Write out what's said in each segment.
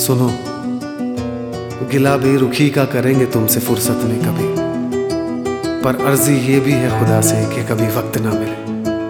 सुनो, गिला भी रुखी का करेंगे तुमसे फुर्सत में कभी, पर अर्जी ये भी है खुदा से कि कभी वक्त ना मिले।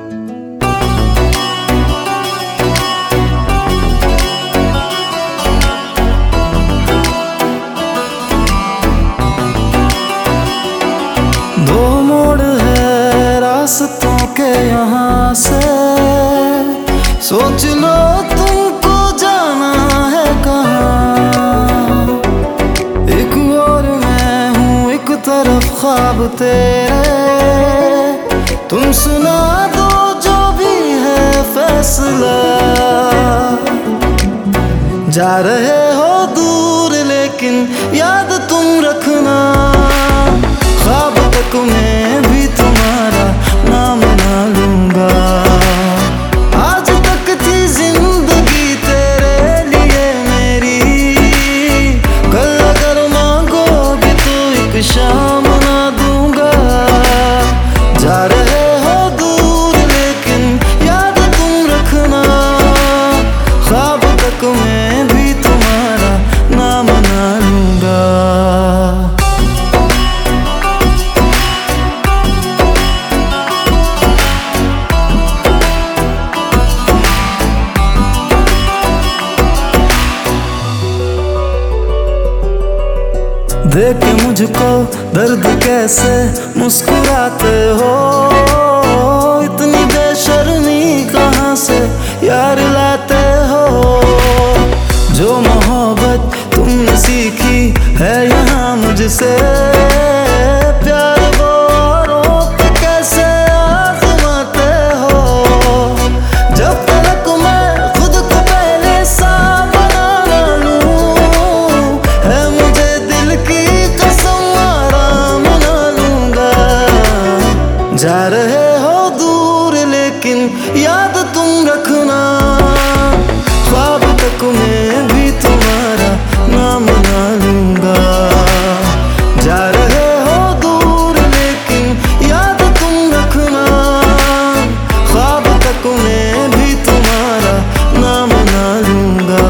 दो मोड़ है रास्तों के यहाँ से, सोच लो तुमको जाना है कहाँ। एक और मैं हूँ, एक तरफ ख्वाब तेरे, तुम सुना दो जो भी है फैसला। जा रहे हो दूर लेकिन याद तुम रखना, ख्वाब तक मैं भी तुम्हारा नाम ना लूंगा। आज तक थी जिंदगी तेरे लिए मेरी, कल अगर मांगोगे तो एक शाम ना दूंगा। जा रहे हो दूर लेकिन याद तुम रखना, ख्वाब तक मैं भी तुम्हारा नाम ना लूंगा। देख के मुझको दर्द कैसे मुस्कुराते हो, इतनी बेशर्मी कहाँ से यार लाते हो। जो मोहब्बत तुमने सीखी है यहाँ मुझसे, प्यार वो औरों पे कैसे आजमाते हो। जब तक मैं खुद को पहले सा बना ना लूं, है मुझे दिल की कसम आराम ना लूंगा। जा रहे हो दूर लेकिन याद तुम रखना, ख्वाब तक मैं भी तुम्हारा नाम ना लूंगा। जा रहे हो दूर लेकिन याद तुम रखना, ख्वाब तक मैं भी तुम्हारा नाम ना लूंगा।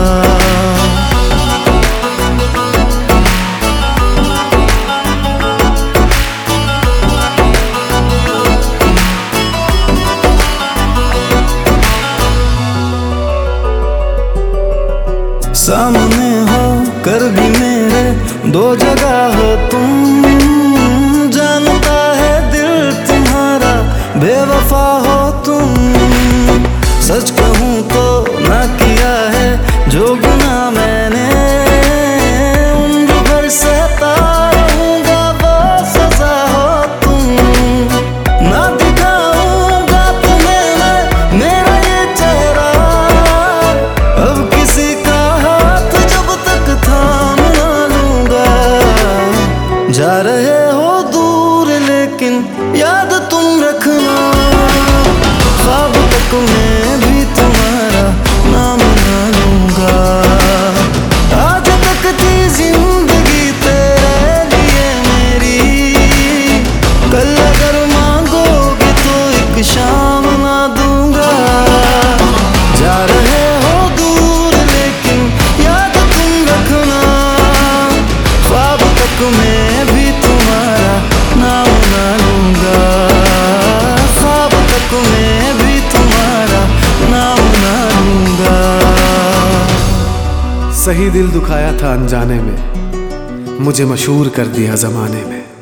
सामने हो कर भी मेरे दो जगह हो तुम, जानता है दिल तुम्हारा बेवफा हो तुम। सच कहूँ तो ना किया है जो गुनाह मैंने, उम्र भर सहता रहूंगा वो सजा हो तुम। ना दिखाऊंगा तुम्हें मैं मेरा ये चेहरा, अब किसी का हाथ जब तक थाम ना लूंगा। जा रहे हो दूर लेकिन याद तुम रखना, ख्वाब तक मैं भी तुम्हारा नाम ना लूंगा। आज तक थी जिंदगी तेरे लिए मेरी, कल अगर मांगोगे तो एक शाम ना दूंगा। जा रहे हो दूर लेकिन याद तुम रखना, ख्वाब तक मैं भी तुम्हारा नाम ना लूंगा। ख्वाब तक मैं भी तुम्हारा नाम ना लूंगा। सही दिल दुखाया था अनजाने में, मुझे मशहूर कर दिया जमाने में।